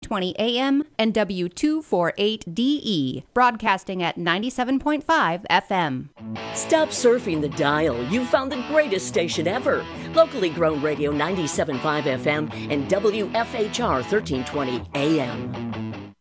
1320 AM and W248DE, broadcasting at 97.5 FM. Stop surfing the dial. You found the greatest station ever. Locally grown radio 97.5 FM and WFHR 1320 AM.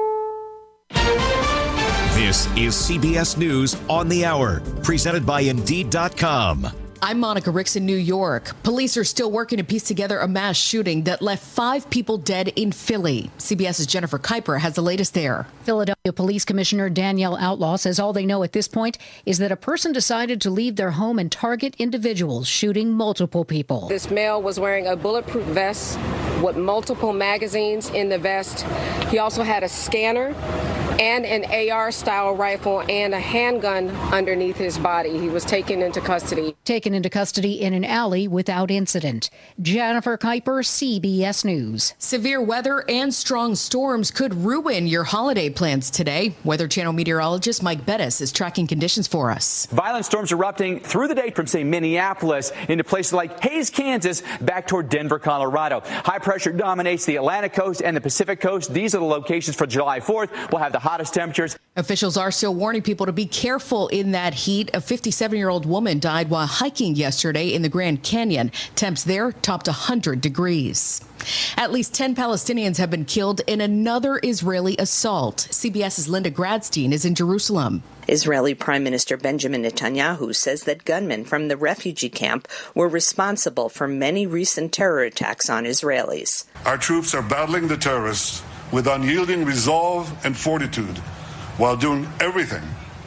This is CBS News on the Hour, presented by Indeed.com. I'm Monica Ricks in New York. Police are still working to piece together a mass shooting that left 5 people dead in Philly. CBS's Jennifer Kuiper has the latest there. Philadelphia Police Commissioner Danielle Outlaw says all they know at this point is that a person decided to leave their home and target individuals, shooting multiple people. This male was wearing a bulletproof vest with multiple magazines in the vest. He also had a scanner and an AR-style rifle and a handgun underneath his body. He was taken into custody. Taken into custody in an alley without incident. Jennifer Kuiper, CBS News. Severe weather and strong storms could ruin your holiday plans today. Weather Channel meteorologist Mike Bettis is tracking conditions for us. Violent storms erupting through the day from, say, Minneapolis into places like Hays, Kansas, back toward Denver, Colorado. High pressure dominates the Atlantic coast and the Pacific coast. These are the locations for July 4th. We'll have the hottest temperatures. Officials are still warning people to be careful in that heat. A 57-year-old woman died while hiking yesterday in the Grand Canyon. Temps there topped 100 degrees. At least 10 Palestinians have been killed in another Israeli assault. CBS's Linda Gradstein is in Jerusalem. Israeli Prime Minister Benjamin Netanyahu says that gunmen from the refugee camp were responsible for many recent terror attacks on Israelis. Our troops are battling the terrorists with unyielding resolve and fortitude while doing everything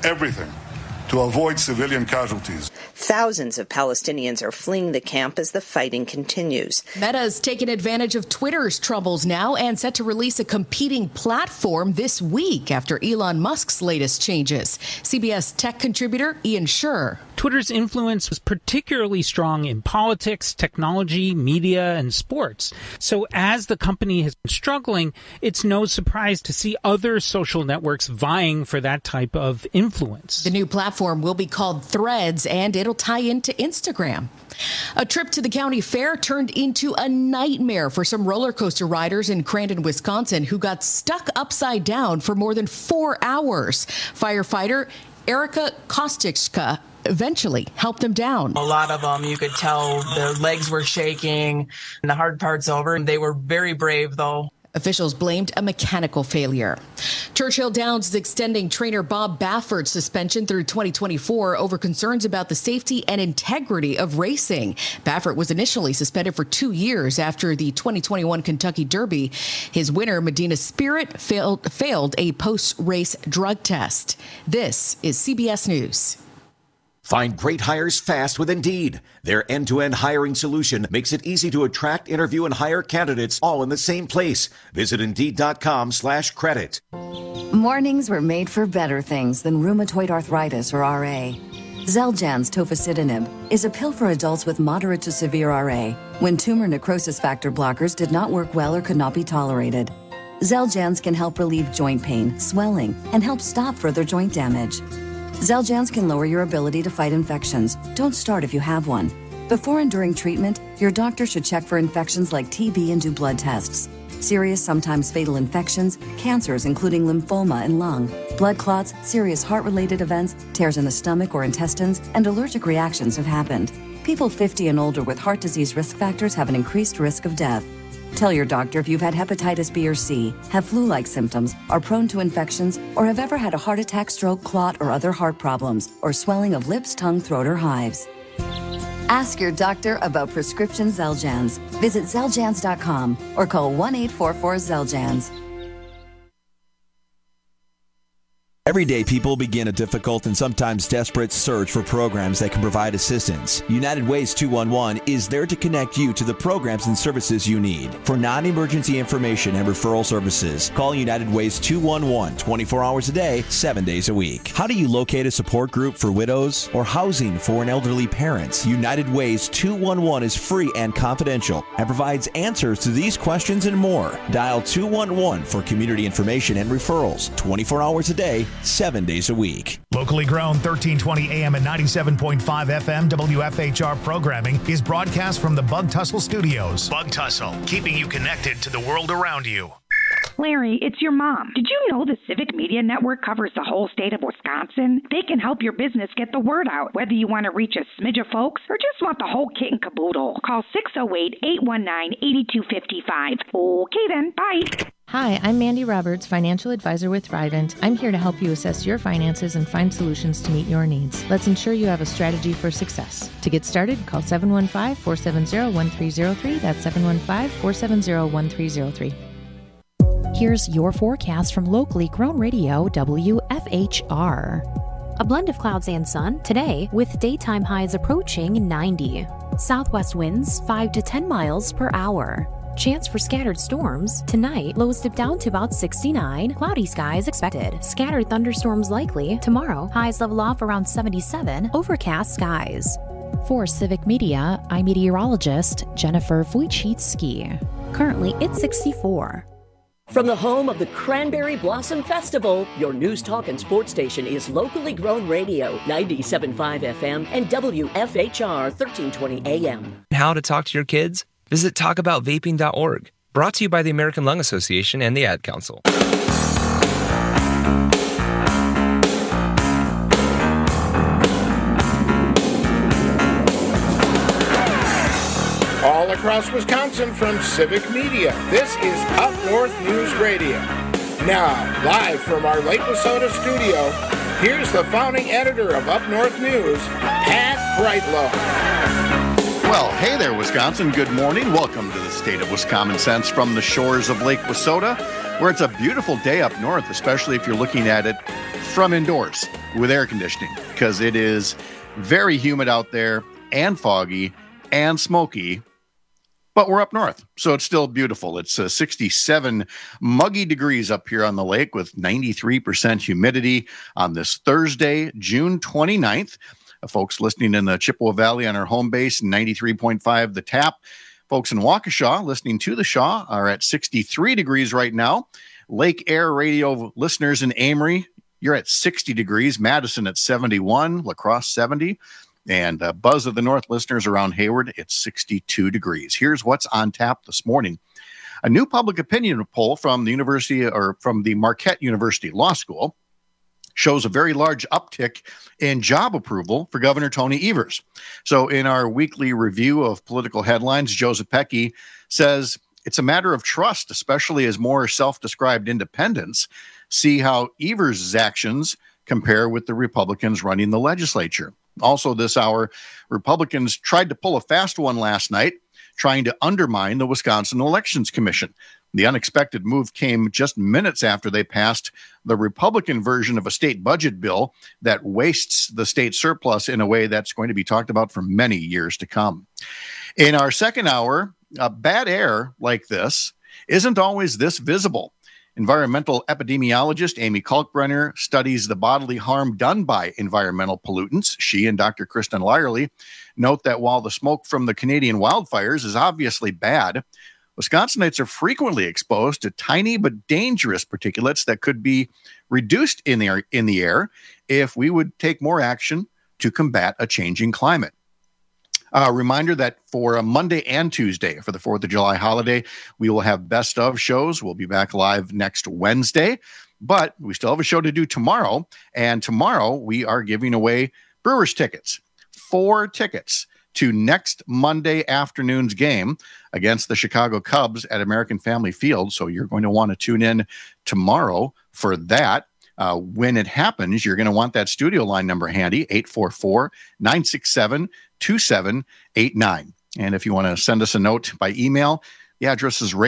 to avoid civilian casualties. Thousands of Palestinians are fleeing the camp as the fighting continues. Meta's taken advantage of Twitter's troubles now and set to release a competing platform this week after Elon Musk's latest changes. CBS tech contributor Ian Sherr. Twitter's influence was particularly strong in politics, technology, media, and sports. So as the company has been struggling, it's no surprise to see other social networks vying for that type of influence. The new platform will be called Threads, and it'll tie into Instagram. A trip to the county fair turned into a nightmare for some roller coaster riders in Crandon, Wisconsin, who got stuck upside down for more than 4 hours. Firefighter Erica Kostichka eventually helped them down. A lot of them, you could tell their legs were shaking and the hard part's over. They were very brave, though. Officials blamed a mechanical failure. Churchill Downs is extending trainer Bob Baffert's suspension through 2024 over concerns about the safety and integrity of racing. Baffert was initially suspended for 2 years after the 2021 Kentucky Derby. His winner, Medina Spirit, failed a post-race drug test. This is CBS News. Find great hires fast with Indeed. Their end-to-end hiring solution makes it easy to attract, interview, and hire candidates all in the same place. Visit Indeed.com/credit. Mornings were made for better things than rheumatoid arthritis or RA. Xeljanz tofacitinib is a pill for adults with moderate to severe RA when tumor necrosis factor blockers did not work well or could not be tolerated. Xeljanz can help relieve joint pain, swelling, and help stop further joint damage. Xeljanz can lower your ability to fight infections. Don't start if you have one. Before and during treatment, your doctor should check for infections like TB and do blood tests. Serious, sometimes fatal infections, cancers including lymphoma and lung, blood clots, serious heart-related events, tears in the stomach or intestines, and allergic reactions have happened. People 50 and older with heart disease risk factors have an increased risk of death. Tell your doctor if you've had hepatitis B or C, have flu-like symptoms, are prone to infections, or have ever had a heart attack, stroke, clot, or other heart problems, or swelling of lips, tongue, throat, or hives. Ask your doctor about prescription Xeljanz. Visit Xeljanz.com or call 1-844-XELJANZ. Everyday people begin a difficult and sometimes desperate search for programs that can provide assistance. United Ways 211 is there to connect you to the programs and services you need. For non-emergency information and referral services, call United Ways 211 24 hours a day, 7 days a week. How do you locate a support group for widows or housing for an elderly parent? United Ways 211 is free and confidential and provides answers to these questions and more. Dial 211 for community information and referrals 24 hours a day, 7 days a week. Locally grown 1320 AM and 97.5 FM WFHR programming is broadcast from the Bug Tussle Studios. Bug Tussle, keeping you connected to the world around you. Larry, it's your mom. Did you know the Civic Media Network covers the whole state of Wisconsin? They can help your business get the word out, whether you want to reach a smidge of folks or just want the whole kit and caboodle. Call 608-819-8255. Okay then, bye. Hi, I'm Mandy Roberts, financial advisor with Thrivent. I'm here to help you assess your finances and find solutions to meet your needs. Let's ensure you have a strategy for success. To get started, call 715-470-1303. That's 715-470-1303. Here's your forecast from locally grown radio WFHR. A blend of clouds and sun today with daytime highs approaching 90. Southwest winds 5 to 10 miles per hour. Chance for scattered storms. Tonight, lows dip down to about 69. Cloudy skies expected. Scattered thunderstorms likely. Tomorrow, highs level off around 77. Overcast skies. For Civic Media, I'm meteorologist Jennifer Wojcicki. Currently, it's 64. From the home of the Cranberry Blossom Festival, your news, talk, and sports station is locally grown radio, 97.5 FM and WFHR 1320 AM. How to talk to your kids? Visit talkaboutvaping.org. Brought to you by the American Lung Association and the Ad Council. All across Wisconsin from Civic Media, this is Up North News Radio. Now, live from our Lake Wissota studio, here's the founding editor of Up North News, Pat Brightlow. Well, hey there, Wisconsin. Good morning. Welcome to the state of Wisconsin Sense from the shores of Lake Wissota, where it's a beautiful day up north, especially if you're looking at it from indoors with air conditioning, because it is very humid out there and foggy and smoky. But we're up north, so it's still beautiful. It's 67 muggy degrees up here on the lake with 93% humidity on this Thursday, June 29th. Folks listening in the Chippewa Valley on our home base, 93.5 The Tap. Folks in Waukesha listening to the Shaw are at 63 degrees right now. Lake Air Radio listeners in Amory, you're at 60 degrees. Madison at 71, La Crosse 70. And Buzz of the North listeners around Hayward, it's 62 degrees. Here's what's on tap this morning. A new public opinion poll from the Marquette University Law School shows a very large uptick in job approval for Governor Tony Evers. So in our weekly review of political headlines, Joe Zepecki says it's a matter of trust, especially as more self-described independents see how Evers' actions compare with the Republicans running the legislature. Also this hour, Republicans tried to pull a fast one last night, trying to undermine the Wisconsin Elections Commission. The unexpected move came just minutes after they passed the Republican version of a state budget bill that wastes the state surplus in a way that's going to be talked about for many years to come. In our second hour, bad air like this isn't always this visible. Environmental epidemiologist Amy Kalkbrenner studies the bodily harm done by environmental pollutants. She and Dr. Kristen Lyerly note that while the smoke from the Canadian wildfires is obviously bad, Wisconsinites are frequently exposed to tiny but dangerous particulates that could be reduced in the air if we would take more action to combat a changing climate. A reminder that for Monday and Tuesday for the 4th of July holiday, we will have best of shows. We'll be back live next Wednesday, but we still have a show to do tomorrow. And tomorrow we are giving away Brewers tickets, 4 tickets to next Monday afternoon's game against the Chicago Cubs at American Family Field. So you're going to want to tune in tomorrow for that. When it happens, you're going to want that studio line number handy, 844-967-2789. And if you want to send us a note by email, the address is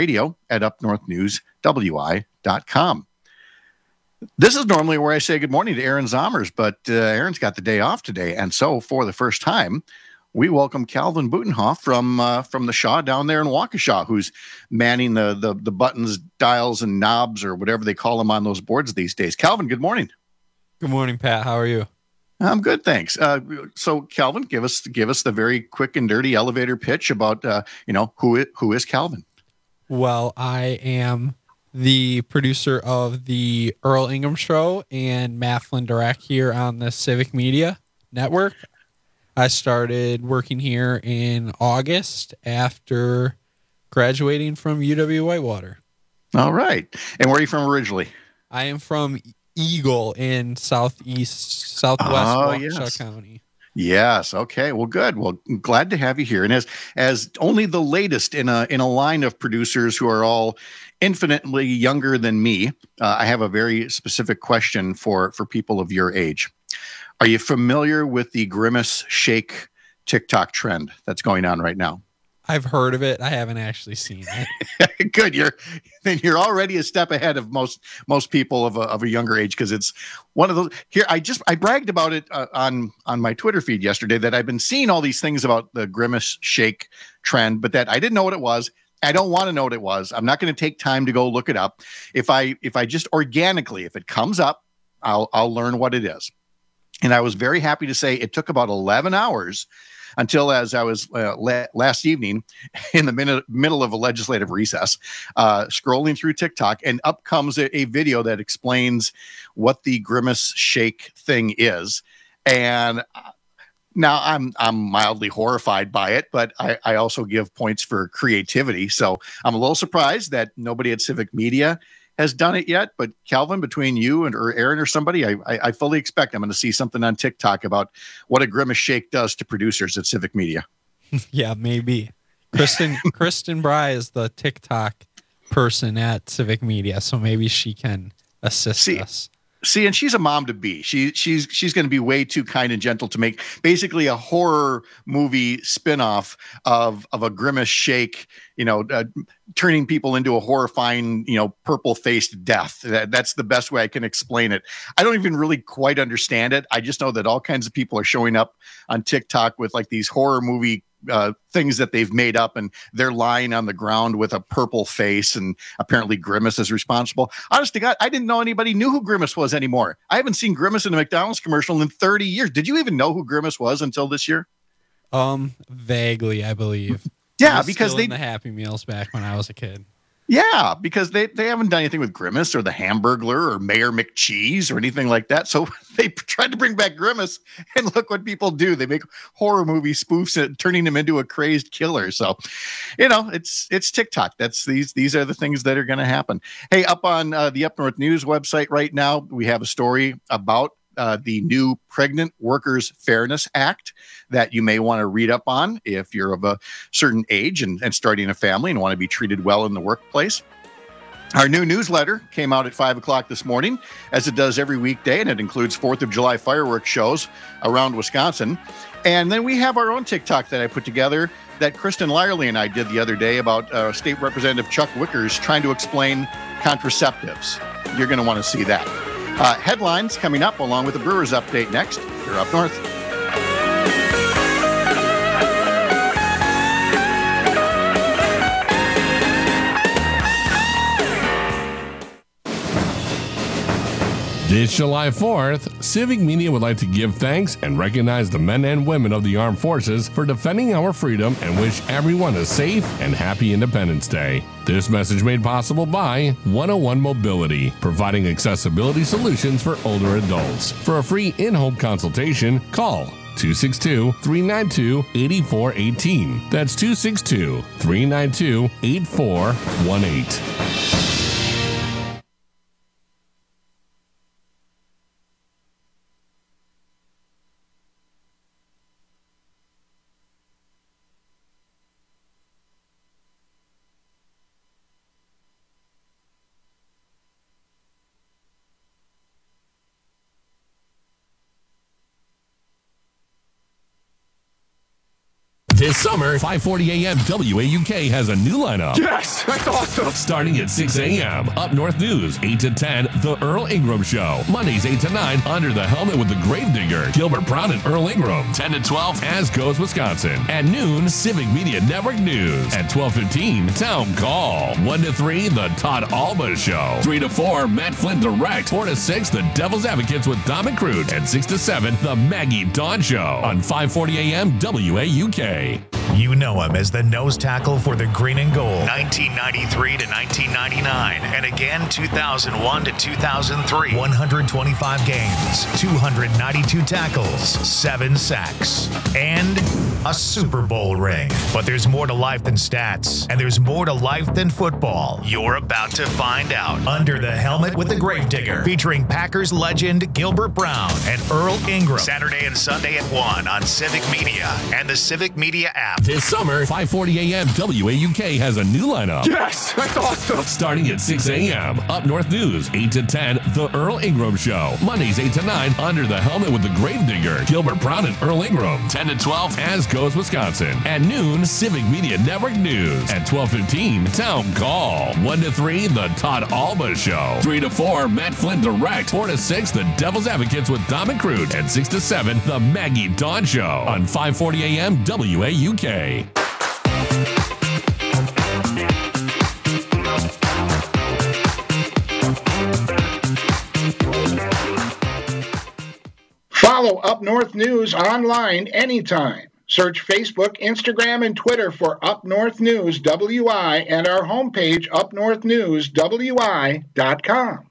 radio@upnorthnewswi.com. This is normally where I say good morning to Aaron Zommers, but Aaron's got the day off today. And so for the first time, we welcome Calvin Butenhoff from the Shaw down there in Waukesha, who's manning the buttons, dials, and knobs, or whatever they call them on those boards these days. Calvin, good morning. Good morning, Pat. How are you? I'm good, thanks. So, Calvin, give us the very quick and dirty elevator pitch about who is Calvin. Well, I am the producer of the Earl Ingham Show and Mathland Direct here on the Civic Media Network. I started working here in August after graduating from UW Whitewater. All right. And where are you from originally? I am from Eagle in southwest Waukesha County. Yes. Okay. Well, good. Well, glad to have you here. And as only the latest in a line of producers who are all infinitely younger than me, I have a very specific question for people of your age. Are you familiar with the Grimace Shake TikTok trend that's going on right now? I've heard of it. I haven't actually seen it. Good. You're already a step ahead of most people of a younger age, because it's one of those. Here, I bragged about it on my Twitter feed yesterday that I've been seeing all these things about the Grimace Shake trend, but that I didn't know what it was. I don't want to know what it was. I'm not going to take time to go look it up. If I just organically, if it comes up, I'll learn what it is. And I was very happy to say it took about 11 hours until, as I was last evening in the middle of a legislative recess, scrolling through TikTok, and up comes a video that explains what the Grimace Shake thing is. And now I'm mildly horrified by it, but I also give points for creativity. So I'm a little surprised that nobody at Civic Media has done it yet. But Calvin, between you or Aaron or somebody, I fully expect I'm going to see something on TikTok about what a Grimace Shake does to producers at Civic Media. Yeah, maybe. Kristen Bry is the TikTok person at Civic Media, so maybe she can assist us. See, and she's a mom to be. She's going to be way too kind and gentle to make basically a horror movie spinoff of a Grimace Shake, turning people into a horrifying, purple-faced death. That's the best way I can explain it. I don't even really quite understand it. I just know that all kinds of people are showing up on TikTok with like these horror movie things that they've made up, and they're lying on the ground with a purple face, and apparently Grimace is responsible. Honest to God, I didn't know anybody knew who Grimace was anymore. I haven't seen Grimace in a McDonald's commercial in 30 years. Did you even know who Grimace was until this year? Vaguely, I believe. Yeah, because they in the Happy Meals back when I was a kid. Yeah, because they haven't done anything with Grimace or the Hamburglar or Mayor McCheese or anything like that. So they tried to bring back Grimace, and look what people do. They make horror movie spoofs, turning him into a crazed killer. So, it's TikTok. These are the things that are going to happen. Hey, up on the Up North News website right now, we have a story about the new Pregnant Workers Fairness Act that you may want to read up on if you're of a certain age and starting a family and want to be treated well in the workplace. Our new newsletter came out at 5 o'clock this morning, as it does every weekday, and it includes 4th of July fireworks shows around Wisconsin. And then we have our own TikTok that I put together that Kristen Lyerly and I did the other day about State Representative Chuck Wickers trying to explain contraceptives. You're going to want to see that. Headlines coming up, along with the Brewers update next. You're Up North. This July 4th, Civic Media would like to give thanks and recognize the men and women of the armed forces for defending our freedom and wish everyone a safe and happy Independence Day. This message made possible by 101 Mobility, providing accessibility solutions for older adults. For a free in-home consultation, call 262-392-8418. That's 262-392-8418. This summer, 540 AM WAUK has a new lineup. Yes, that's awesome. Starting at 6 a.m., Up North News, 8 to 10, The Earl Ingram Show. Mondays, 8 to 9, Under the Helmet with the Gravedigger, Gilbert Brown and Earl Ingram. 10 to 12, As Goes Wisconsin. At noon, Civic Media Network News. At 12:15, Town Call. 1 to 3, The Todd Alba Show. 3 to 4, Matt Flynn Direct. 4 to 6, The Devil's Advocates with Dom and Crude. And 6 to 7, The Maggie Dawn Show. On 540 AM WAUK. You know him as the nose tackle for the Green and Gold, 1993 to 1999, and again 2001 to 2003. 125 games, 292 tackles, 7 sacks, and a Super Bowl ring. But there's more to life than stats, and there's more to life than football. You're about to find out. Under the Helmet with the Gravedigger, featuring Packers legend Gilbert Brown and Earl Ingram. Saturday and Sunday at 1 on Civic Media and the Civic Media app. This summer, 540 AM WAUK has a new lineup. Yes, that's awesome. Starting at 6 a.m. Up North News, 8 to 10, The Earl Ingram Show. Mondays, 8 to 9, Under the Helmet with the Gravedigger, Gilbert Brown and Earl Ingram. 10 to 12, As Goes Wisconsin. At noon, Civic Media Network News. At 12:15, Town Call. 1 to 3, The Todd Alba Show. 3 to 4, Matt Flynn Direct. 4 to 6, The Devil's Advocates with Dom and Crude. And 6 to 7, The Maggie Dawn Show on 540 AM WAUK. Follow Up North News online anytime. Search Facebook, Instagram, and Twitter for Up North News WI and our homepage, upnorthnewswi.com.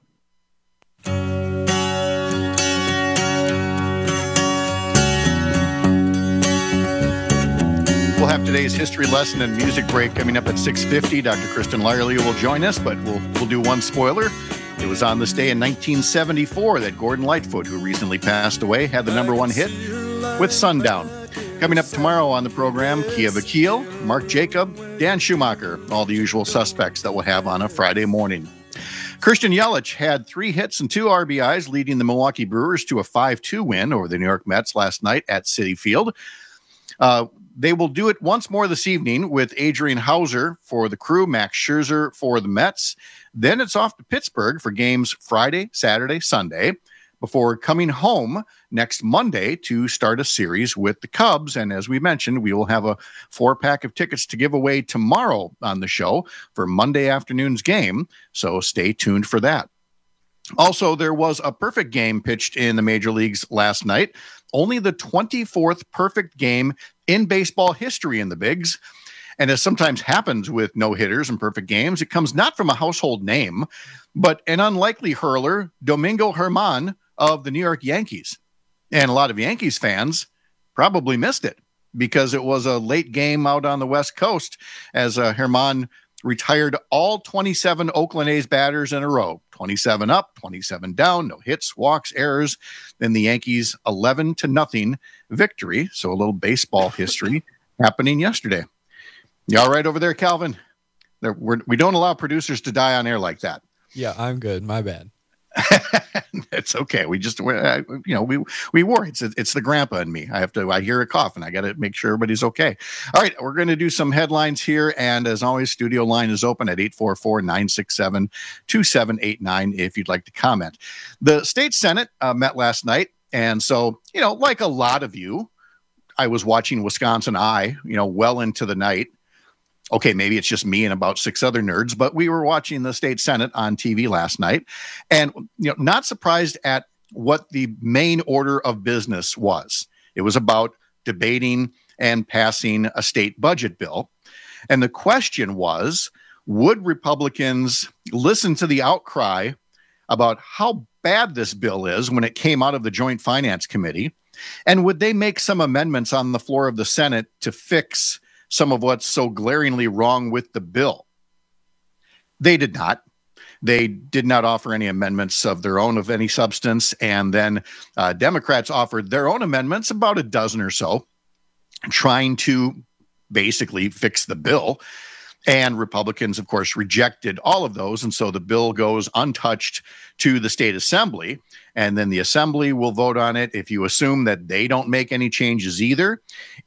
We'll have today's history lesson and music break coming up at 6:50. Dr. Kristen Lyerly will join us, but we'll do one spoiler. It was on this day in 1974 that Gordon Lightfoot, who recently passed away, had the #1 hit with Sundown. Coming up tomorrow on the program, Kia Vakil, Mark Jacob, Dan Schumacher, all the usual suspects that we'll have on a Friday morning. Christian Yelich had 3 hits and 2 RBIs, leading the Milwaukee Brewers to a 5-2 win over the New York Mets last night at Citi Field. They will do it once more this evening with Adrian Hauser for the Crew, Max Scherzer for the Mets. Then it's off to Pittsburgh for games Friday, Saturday, Sunday, before coming home next Monday to start a series with the Cubs. And as we mentioned, we will have a 4-pack of tickets to give away tomorrow on the show for Monday afternoon's game. So stay tuned for that. Also, there was a perfect game pitched in the major leagues last night. Only the 24th perfect game in baseball history in the bigs. And as sometimes happens with no-hitters and perfect games, it comes not from a household name, but an unlikely hurler, Domingo Germán of the New York Yankees. And a lot of Yankees fans probably missed it because it was a late game out on the West Coast as Germán retired all 27 Oakland A's batters in a row. 27 up, 27 down, no hits, walks, errors. Then the Yankees 11-0 victory. So a little baseball history happening yesterday. You all right over there, Calvin? We don't allow producers to die on air like that. Yeah, I'm good. My bad. It's okay. We worry. It's the grandpa in me. I hear a cough and I got to make sure everybody's okay. All right. We're going to do some headlines here. And as always, studio line is open at 844-967-2789 if you'd like to comment. The state Senate met last night. And so, like a lot of you, I was watching Wisconsin Eye, well into the night. Okay, maybe it's just me and about 6 other nerds, but we were watching the state Senate on TV last night and, not surprised at what the main order of business was. It was about debating and passing a state budget bill. And the question was, would Republicans listen to the outcry about how bad this bill is when it came out of the Joint Finance Committee? And would they make some amendments on the floor of the Senate to fix some of what's so glaringly wrong with the bill? They did not. They did not offer any amendments of their own of any substance. And then Democrats offered their own amendments, about a dozen or so, trying to basically fix the bill. And Republicans, of course, rejected all of those. And so the bill goes untouched to the state assembly. And then the assembly will vote on it. If you assume that they don't make any changes either,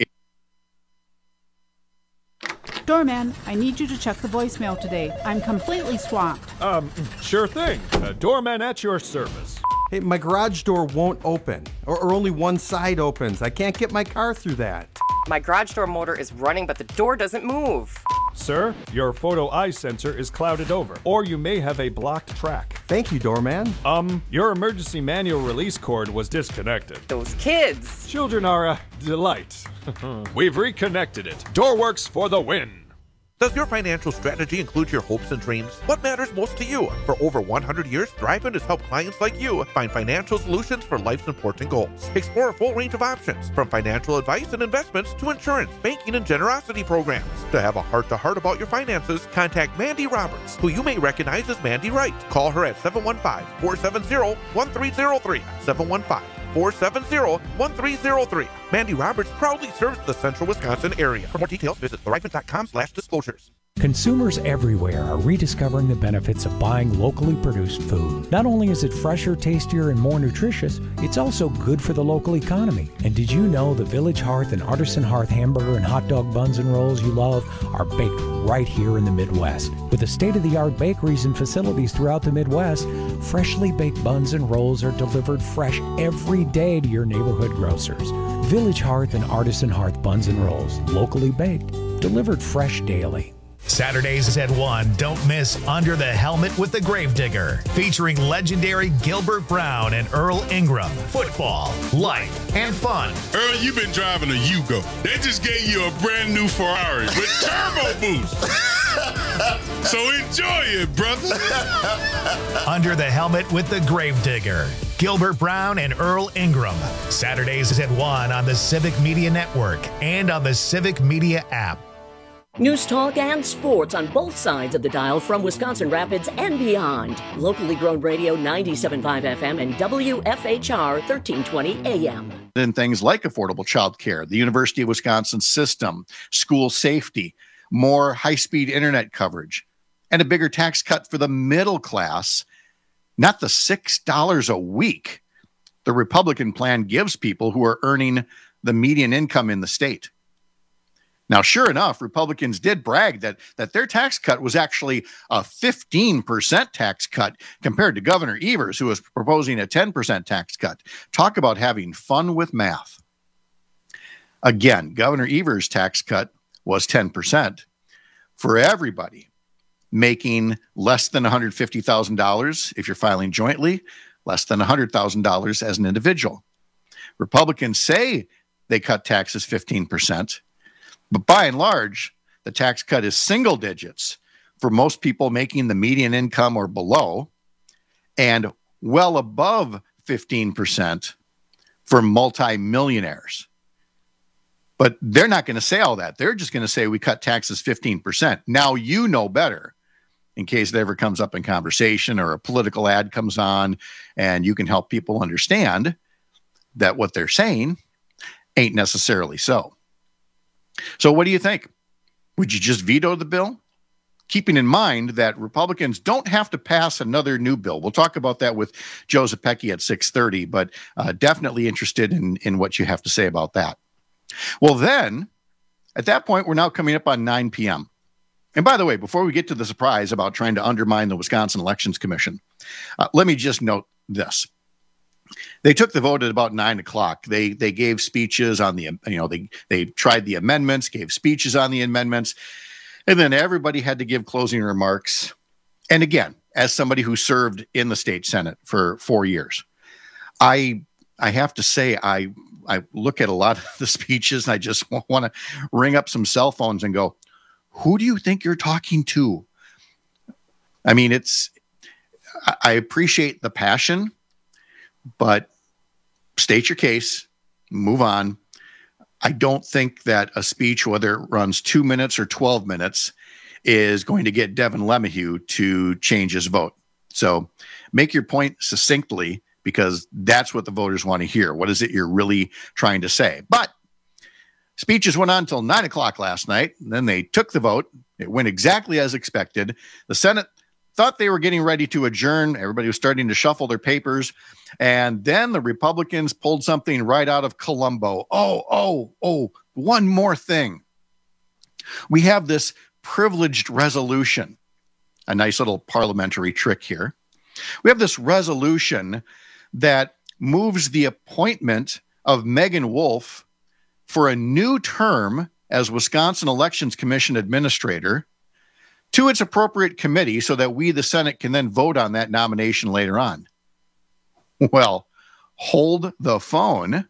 Doorman, I need you to check the voicemail today. I'm completely swamped. Sure thing. Doorman at your service. Hey, my garage door won't open, or only one side opens. I can't get my car through that. My garage door motor is running, but the door doesn't move. Sir, your photo eye sensor is clouded over, or you may have a blocked track. Thank you, Doorman. Your emergency manual release cord was disconnected. Those kids! Children are a delight. We've reconnected it. Door works for the win. Does your financial strategy include your hopes and dreams? What matters most to you? For over 100 years, Thrivent has helped clients like you find financial solutions for life's important goals. Explore a full range of options, from financial advice and investments to insurance, banking, and generosity programs. To have a heart-to-heart about your finances, contact Mandy Roberts, who you may recognize as Mandy Wright. Call her at 715-470-1303. 715-470-1303. Mandy Roberts proudly serves the central Wisconsin area. For more details, visit thrivent.com/disclosures. Consumers everywhere are rediscovering the benefits of buying locally produced food. Not only is it fresher, tastier, and more nutritious, it's also good for the local economy. And did you know the Village Hearth and Artisan Hearth hamburger and hot dog buns and rolls you love are baked right here in the Midwest? With the state-of-the-art bakeries and facilities throughout the Midwest, freshly baked buns and rolls are delivered fresh every day to your neighborhood grocers. Village Hearth and Artisan Hearth buns and rolls, locally baked, delivered fresh daily. Saturdays at 1, don't miss Under the Helmet with the Gravedigger, featuring legendary Gilbert Brown and Earl Ingram. Football, life, and fun. Earl, you've been driving a Yugo. They just gave you a brand new Ferrari with turbo boost. So enjoy it, brother. Under the Helmet with the Gravedigger. Gilbert Brown and Earl Ingram. Saturdays at 1 on the Civic Media Network and on the Civic Media app. News talk and sports on both sides of the dial from Wisconsin Rapids and beyond. Locally grown radio 97.5 FM and WFHR 1320 AM. In things like affordable childcare, the University of Wisconsin system, school safety, more high-speed internet coverage, and a bigger tax cut for the middle class, not the $6 a week the Republican plan gives people who are earning the median income in the state. Now, sure enough, Republicans did brag that their tax cut was actually a 15% tax cut compared to Governor Evers, who was proposing a 10% tax cut. Talk about having fun with math. Again, Governor Evers' tax cut was 10% for everybody making less than $150,000 if you're filing jointly, less than $100,000 as an individual. Republicans say they cut taxes 15%. But by and large, the tax cut is single digits for most people making the median income or below, and well above 15% for multimillionaires. But they're not going to say all that. They're just going to say we cut taxes 15%. Now you know better, in case it ever comes up in conversation or a political ad comes on, and you can help people understand that what they're saying ain't necessarily so. So what do you think? Would you just veto the bill? Keeping in mind that Republicans don't have to pass another new bill. We'll talk about that with Joe Zepecki at 6:30, but definitely interested in what you have to say about that. Well, then, at that point, we're now coming up on 9 p.m. And by the way, before we get to the surprise about trying to undermine the Wisconsin Elections Commission, let me just note this. They took the vote at about 9 o'clock. They gave speeches on the, they tried the amendments, gave speeches on the amendments, and then everybody had to give closing remarks. And again, as somebody who served in the state Senate for 4 years, I have to say, I look at a lot of the speeches and I just want to ring up some cell phones and go, who do you think you're talking to? I mean, I appreciate the passion, but state your case, move on. I don't think that a speech, whether it runs 2 minutes or 12 minutes, is going to get Devin LeMahieu to change his vote. So make your point succinctly, because that's what the voters want to hear. What is it you're really trying to say? But speeches went on until 9 o'clock last night. And then they took the vote. It went exactly as expected. The Senate thought they were getting ready to adjourn. Everybody was starting to shuffle their papers. And then the Republicans pulled something right out of Columbo. Oh, one more thing. We have this privileged resolution, a nice little parliamentary trick here. We have this resolution that moves the appointment of Megan Wolf for a new term as Wisconsin Elections Commission Administrator to its appropriate committee so that we, the Senate, can then vote on that nomination later on. Well, hold the phone.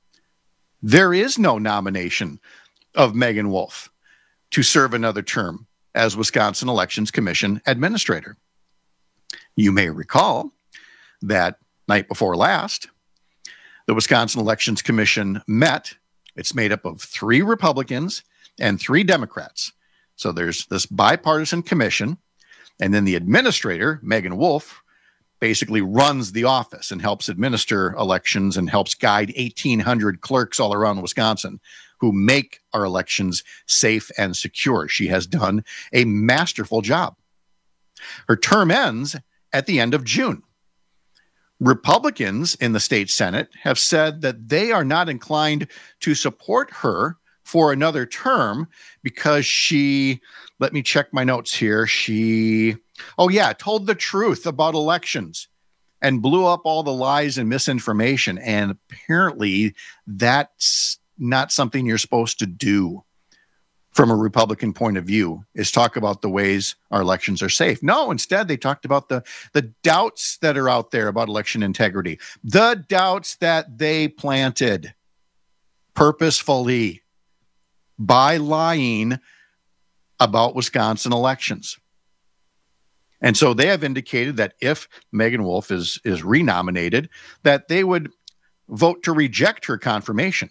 There is no nomination of Megan Wolf to serve another term as Wisconsin Elections Commission administrator. You may recall that night before last, the Wisconsin Elections Commission met. It's made up of 3 Republicans and 3 Democrats. So there's this bipartisan commission, and then the administrator, Megan Wolf, basically runs the office and helps administer elections and helps guide 1,800 clerks all around Wisconsin who make our elections safe and secure. She has done a masterful job. Her term ends at the end of June. Republicans in the state Senate have said that they are not inclined to support her for another term because she, let me check my notes here, told the truth about elections and blew up all the lies and misinformation. And apparently that's not something you're supposed to do from a Republican point of view, is talk about the ways our elections are safe. No, instead, they talked about the doubts that are out there about election integrity, the doubts that they planted purposefully by lying about Wisconsin elections. And so they have indicated that if Megan Wolf is renominated, that they would vote to reject her confirmation.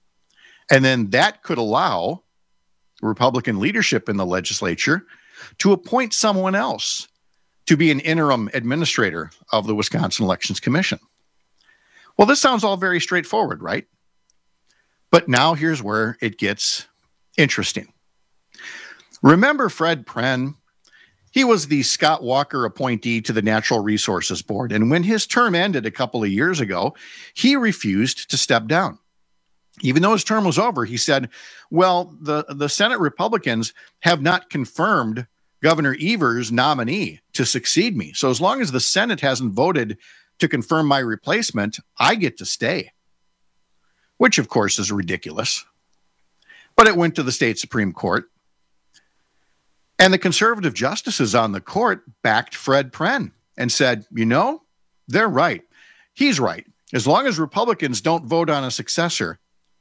And then that could allow Republican leadership in the legislature to appoint someone else to be an interim administrator of the Wisconsin Elections Commission. Well, this sounds all very straightforward, right? But now here's where it gets interesting. Remember Fred Prenn? He was the Scott Walker appointee to the Natural Resources Board. And when his term ended a couple of years ago, he refused to step down. Even though his term was over, he said, well, the Senate Republicans have not confirmed Governor Evers' nominee to succeed me. So as long as the Senate hasn't voted to confirm my replacement, I get to stay. Which, of course, is ridiculous. But it went to the state Supreme Court. And the conservative justices on the court backed Fred Prenn and said, they're right. He's right. As long as Republicans don't vote on a successor,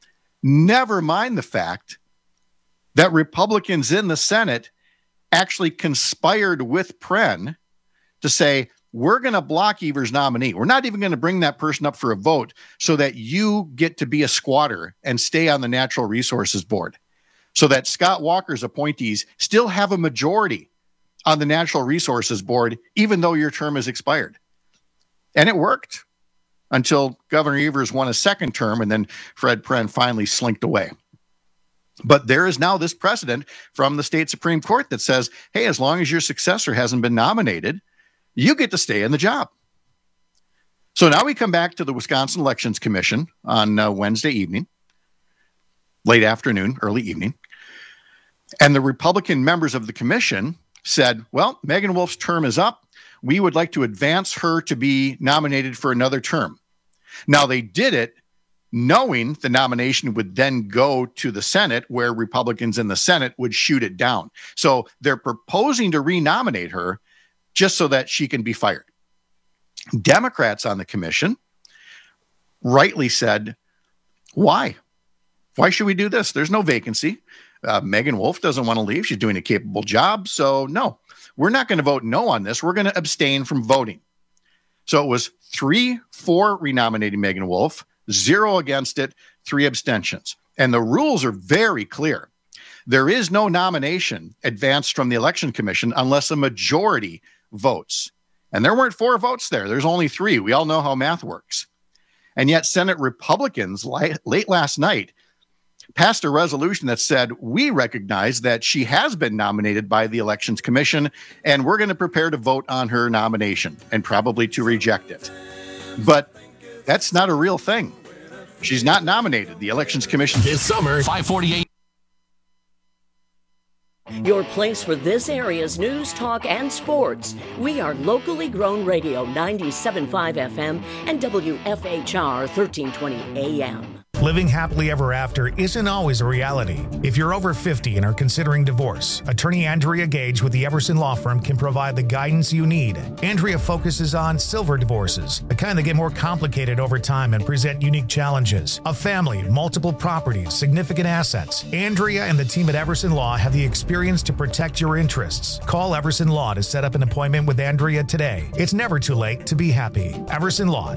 never mind the fact that Republicans in the Senate actually conspired with Prenn to say, we're going to block Evers' nominee. We're not even going to bring that person up for a vote so that you get to be a squatter and stay on the Natural Resources Board, so that Scott Walker's appointees still have a majority on the Natural Resources Board, even though your term is expired. And it worked until Governor Evers won a second term, and then Fred Prenn finally slinked away. But there is now this precedent from the state Supreme Court that says, hey, as long as your successor hasn't been nominated, you get to stay in the job. So now we come back to the Wisconsin Elections Commission on Wednesday evening, late afternoon, early evening. And the Republican members of the commission said, well, Megan Wolf's term is up. We would like to advance her to be nominated for another term. Now, they did it knowing the nomination would then go to the Senate, where Republicans in the Senate would shoot it down. So they're proposing to renominate her just so that she can be fired. Democrats on the commission rightly said, why? Why should we do this? There's no vacancy. Megan Wolf doesn't want to leave. She's doing a capable job. So no, we're not going to vote no on this. We're going to abstain from voting. So it was 3 for renominating Megan Wolf, 0 against it, 3 abstentions. And the rules are very clear. There is no nomination advanced from the Election Commission unless a majority votes. And there weren't 4 votes there. There's only 3. We all know how math works. And yet Senate Republicans late last night passed a resolution that said, we recognize that she has been nominated by the Elections Commission, and we're going to prepare to vote on her nomination and probably to reject it. But that's not a real thing. She's not nominated. The Elections Commission this summer, 548. Your place for this area's news, talk, and sports. We are locally grown radio 97.5 FM and WFHR 1320 AM. Living happily ever after isn't always a reality. If you're over 50 and are considering divorce, attorney Andrea Gage with the Everson Law Firm can provide the guidance you need. Andrea focuses on silver divorces, the kind that get more complicated over time and present unique challenges. A family, multiple properties, significant assets. Andrea and the team at Everson Law have the experience to protect your interests. Call Everson Law to set up an appointment with Andrea today. It's never too late to be happy. Everson Law,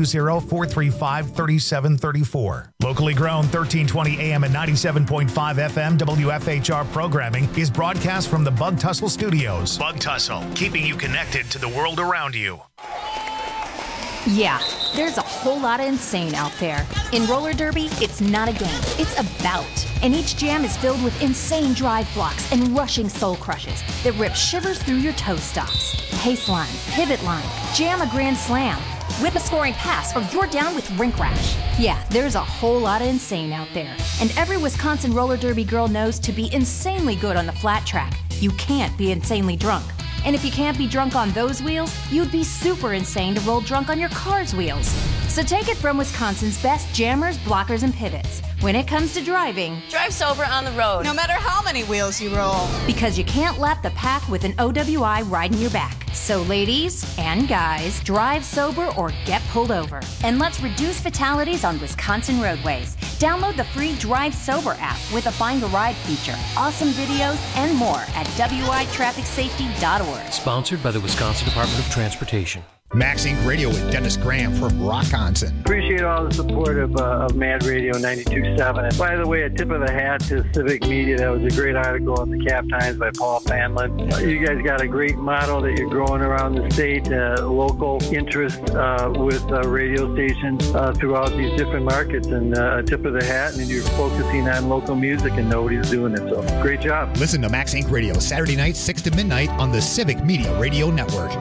920-435-3734. Locally grown 1320 AM and 97.5 FM WFHR programming is broadcast from the Bug Tussle Studios. Bug Tussle, keeping you connected to the world around you. Yeah, there's a whole lot of insane out there. In roller derby, it's not a game, it's a bout. And each jam is filled with insane drive blocks and rushing soul crushes that rip shivers through your toe stops. Pace line, pivot line, jam a grand slam, whip a scoring pass, or you're down with rink rash. Yeah, there's a whole lot of insane out there. And every Wisconsin roller derby girl knows to be insanely good on the flat track, you can't be insanely drunk. And if you can't be drunk on those wheels, you'd be super insane to roll drunk on your car's wheels. So take it from Wisconsin's best jammers, blockers, and pivots. When it comes to driving, drive sober on the road, no matter how many wheels you roll. Because you can't lap the pack with an OWI riding your back. So ladies and guys, drive sober or get pulled over. And let's reduce fatalities on Wisconsin roadways. Download the free Drive Sober app with a Find a Ride feature, awesome videos, and more at witrafficsafety.org. Sponsored by the Wisconsin Department of Transportation. Max Inc. Radio with Dennis Graham from Rockonson. Appreciate all the support of Mad Radio 92.7. And by the way, a tip of the hat to Civic Media. That was a great article in the Cap Times by Paul Fanlin. You guys got a great model that you're growing around the state, local interest with radio stations throughout these different markets. And a tip of the hat, and you're focusing on local music and nobody's doing it. So great job. Listen to Max Inc. Radio Saturday nights 6 to midnight on the Civic Media Radio Network.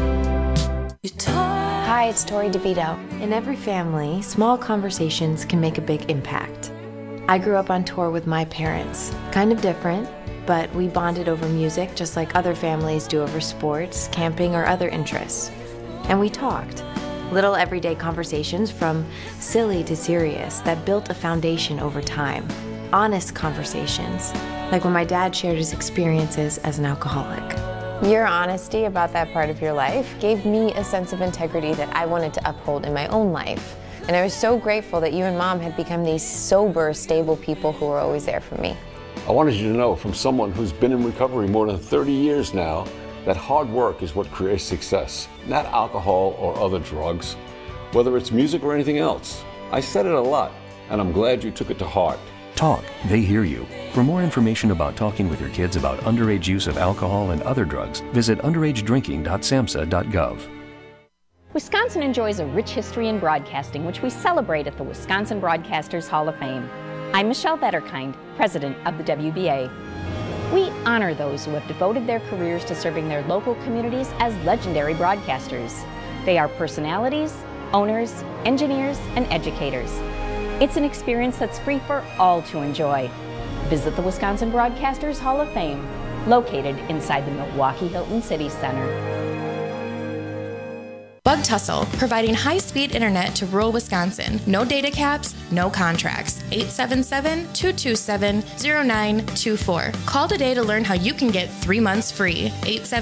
Hi, it's Tori DeVito. In every family, small conversations can make a big impact. I grew up on tour with my parents. Kind of different, but we bonded over music just like other families do over sports, camping, or other interests. And we talked. Little everyday conversations from silly to serious that built a foundation over time. Honest conversations, like when my dad shared his experiences as an alcoholic. Your honesty about that part of your life gave me a sense of integrity that I wanted to uphold in my own life. And I was so grateful that you and Mom had become these sober, stable people who were always there for me. I wanted you to know from someone who's been in recovery more than 30 years now that hard work is what creates success, not alcohol or other drugs, whether it's music or anything else. I said it a lot, and I'm glad you took it to heart. Talk, they hear you. For more information about talking with your kids about underage use of alcohol and other drugs, visit underagedrinking.samhsa.gov. Wisconsin enjoys a rich history in broadcasting, which we celebrate at the Wisconsin Broadcasters Hall of Fame. I'm Michelle Vetterkind, president of the WBA. We honor those who have devoted their careers to serving their local communities as legendary broadcasters. They are personalities, owners, engineers, and educators. It's an experience that's free for all to enjoy. Visit the Wisconsin Broadcasters Hall of Fame, located inside the Milwaukee Hilton City Center. Bug Tussle, providing high-speed internet to rural Wisconsin. No data caps, no contracts. 877-227-0924. Call today to learn how you can get 3 months free.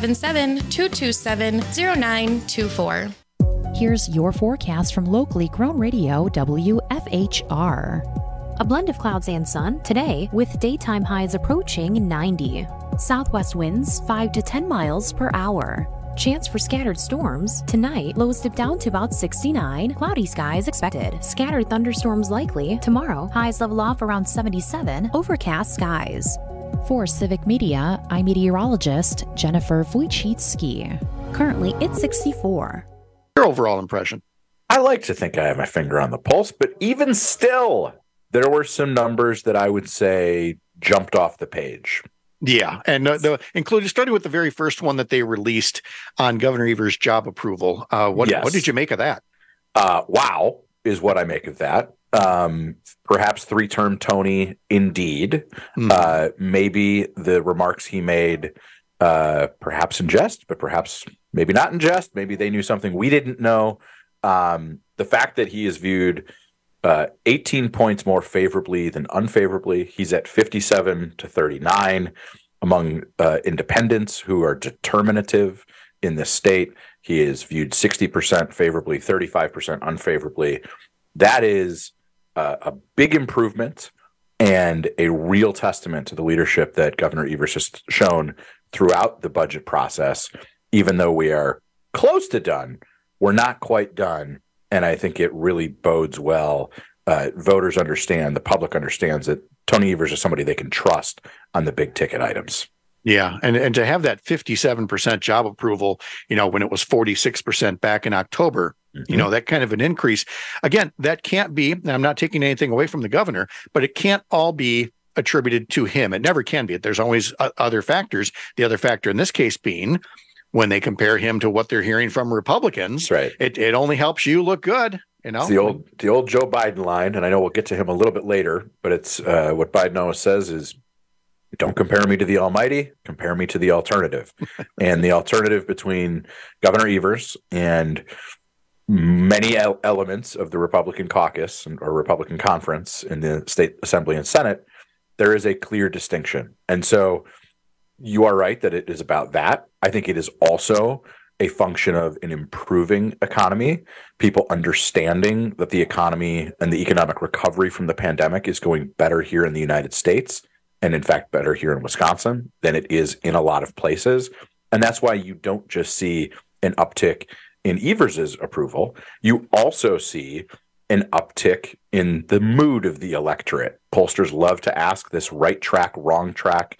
877-227-0924. Here's your forecast from locally grown radio WFHR. A blend of clouds and sun today with daytime highs approaching 90. Southwest winds 5 to 10 miles per hour. Chance for scattered storms. Tonight, lows dip down to about 69. Cloudy skies expected. Scattered thunderstorms likely. Tomorrow, highs level off around 77. Overcast skies. For Civic Media, I'm meteorologist Jennifer Wojcicki. Currently, it's 64. Your overall impression? I like to think I have my finger on the pulse, but even still, there were some numbers that I would say jumped off the page. Yeah, and including starting with the very first one that they released on Governor Evers' job approval. What did you make of that? Wow is what I make of that. Perhaps three-term Tony, indeed. Maybe the remarks he made, perhaps in jest, but perhaps maybe not in jest. Maybe they knew something we didn't know. The fact that he is viewed 18 points more favorably than unfavorably. He's at 57-39 among independents who are determinative in this state. He is viewed 60% favorably, 35% unfavorably. That is a big improvement and a real testament to the leadership that Governor Evers has shown throughout the budget process. Even though we are close to done, we're not quite done. And I think it really bodes well. Voters understand, the public understands that Tony Evers is somebody they can trust on the big ticket items. Yeah. And to have that 57% job approval, when it was 46% back in October, that kind of an increase. Again, that can't be, and I'm not taking anything away from the governor, but it can't all be attributed to him. It never can be. There's always other factors. The other factor in this case being when they compare him to what they're hearing from Republicans, right? It only helps you look good. It's the old Joe Biden line, and I know we'll get to him a little bit later, but it's what Biden always says is, don't compare me to the almighty, compare me to the alternative. And the alternative between Governor Evers and many elements of the Republican caucus or Republican conference in the state assembly and Senate, there is a clear distinction. And so you are right that it is about that. I think it is also a function of an improving economy, people understanding that the economy and the economic recovery from the pandemic is going better here in the United States, and in fact, better here in Wisconsin than it is in a lot of places. And that's why you don't just see an uptick in Evers's approval. You also see an uptick in the mood of the electorate. Pollsters love to ask this right track, wrong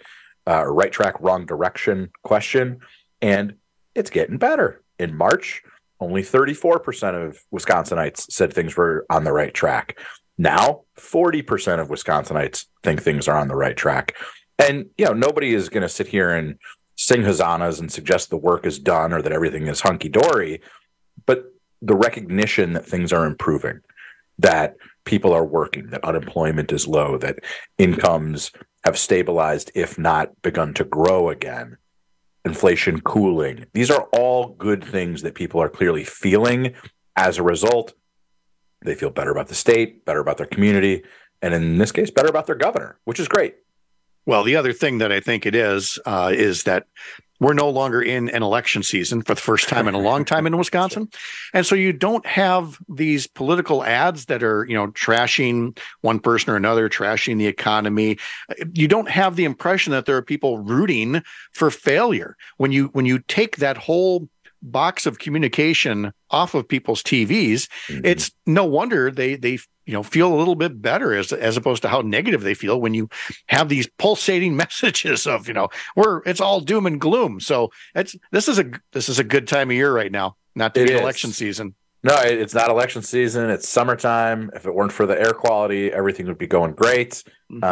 direction question, and it's getting better. In March, only 34% of Wisconsinites said things were on the right track. Now, 40% of Wisconsinites think things are on the right track. And, nobody is going to sit here and sing hosannas and suggest the work is done or that everything is hunky-dory, but the recognition that things are improving, that people are working, that unemployment is low, that incomes have stabilized, if not begun to grow again, inflation cooling. These are all good things that people are clearly feeling. As a result, they feel better about the state, better about their community, and in this case, better about their governor, which is great. Well, the other thing that I think it is that we're no longer in an election season for the first time in a long time in Wisconsin. And so you don't have these political ads that are, trashing one person or another, trashing the economy. You don't have the impression that there are people rooting for failure. When you take that whole box of communication off of people's TVs, it's no wonder they feel a little bit better as opposed to how negative they feel when you have these pulsating messages of it's all doom and gloom. So this is a good time of year right now, not to be election season. No, it's not election season. It's summertime. If it weren't for the air quality, everything would be going great.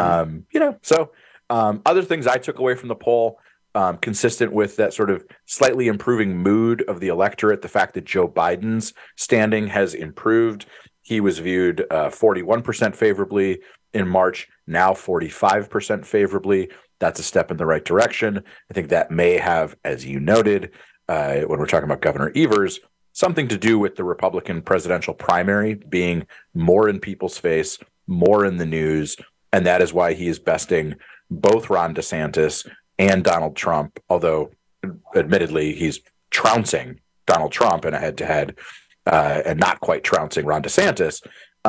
So other things I took away from the poll. Consistent with that sort of slightly improving mood of the electorate, the fact that Joe Biden's standing has improved. He was viewed 41% favorably in March, now 45% favorably. That's a step in the right direction. I think that may have, as you noted, when we're talking about Governor Evers, something to do with the Republican presidential primary being more in people's face, more in the news, and that is why he is besting both Ron DeSantis and Donald Trump, although admittedly he's trouncing Donald Trump in a head-to-head and not quite trouncing Ron DeSantis.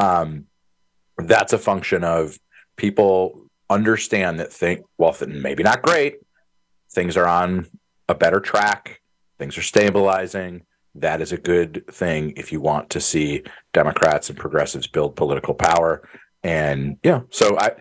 That's a function of people understand that maybe not great, things are on a better track, things are stabilizing. That is a good thing if you want to see Democrats and progressives build political power. And so I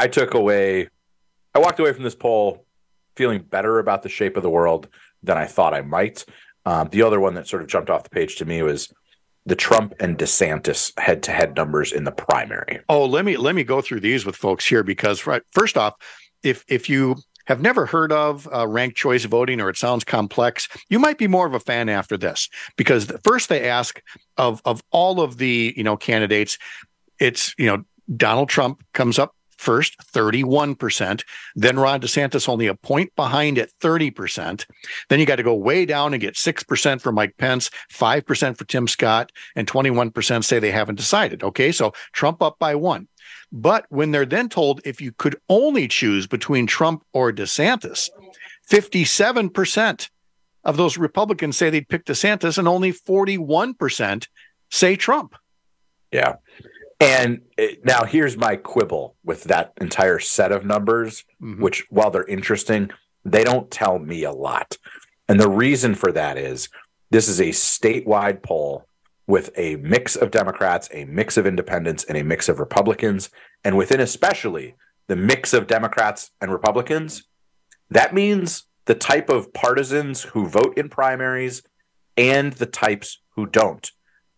walked away from this poll feeling better about the shape of the world than I thought I might. The other one that sort of jumped off the page to me was the Trump and DeSantis head-to-head numbers in the primary. Oh, let me go through these with folks here because first off, if you have never heard of ranked choice voting or it sounds complex, you might be more of a fan after this because first they ask of all of the candidates, it's Donald Trump comes up first, 31%. Then Ron DeSantis only a point behind at 30%. Then you got to go way down and get 6% for Mike Pence, 5% for Tim Scott, and 21% say they haven't decided. Okay, so Trump up by 1. But when they're then told if you could only choose between Trump or DeSantis, 57% of those Republicans say they'd pick DeSantis, and only 41% say Trump. Yeah. And now here's my quibble with that entire set of numbers, which, while they're interesting, they don't tell me a lot. And the reason for that is this is a statewide poll with a mix of Democrats, a mix of independents, and a mix of Republicans. And within especially the mix of Democrats and Republicans, that means the type of partisans who vote in primaries and the types who don't.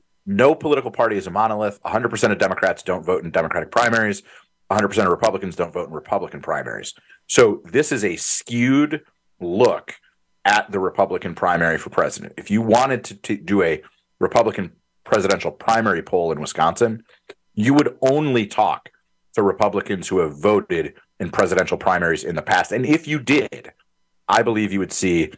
No political party is a monolith. 100% of Democrats don't vote in Democratic primaries. 100% of Republicans don't vote in Republican primaries. So this is a skewed look at the Republican primary for president. If you wanted to do a Republican presidential primary poll in Wisconsin, you would only talk to Republicans who have voted in presidential primaries in the past. And if you did, I believe you would see